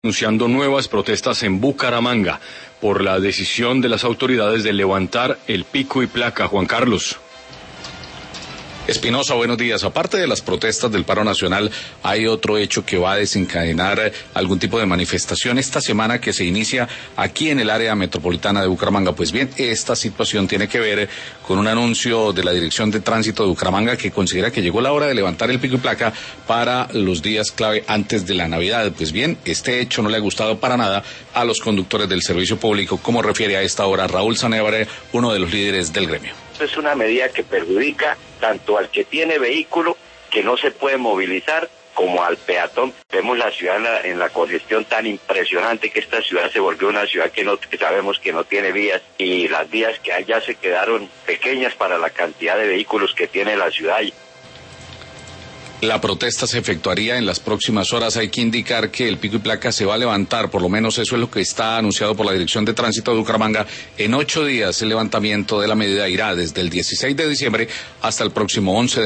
Anunciando nuevas protestas en Bucaramanga por la decisión de las autoridades de levantar el pico y placa. Juan Carlos. Espinosa, buenos días. Aparte de las protestas del paro nacional, hay otro hecho que va a desencadenar algún tipo de manifestación esta semana que se inicia aquí en el área metropolitana de Bucaramanga. Pues bien, esta situación tiene que ver con un anuncio de la Dirección de Tránsito de Bucaramanga que considera que llegó la hora de levantar el pico y placa para los días clave antes de la Navidad. Pues bien, este hecho no le ha gustado para nada a los conductores del servicio público, como refiere a esta hora Raúl Sanévare, uno de los líderes del gremio. Es una medida que perjudica tanto al que tiene vehículo, que no se puede movilizar, como al peatón. Vemos la ciudad en la congestión tan impresionante que esta ciudad se volvió una ciudad que sabemos que no tiene vías, y las vías que hay ya se quedaron pequeñas para la cantidad de vehículos que tiene la ciudad. La protesta se efectuaría en las próximas horas. Hay que indicar que el pico y placa se va a levantar, por lo menos eso es lo que está anunciado por la Dirección de Tránsito de Bucaramanga. En 8 días el levantamiento de la medida irá desde el 16 de diciembre hasta el próximo 11 de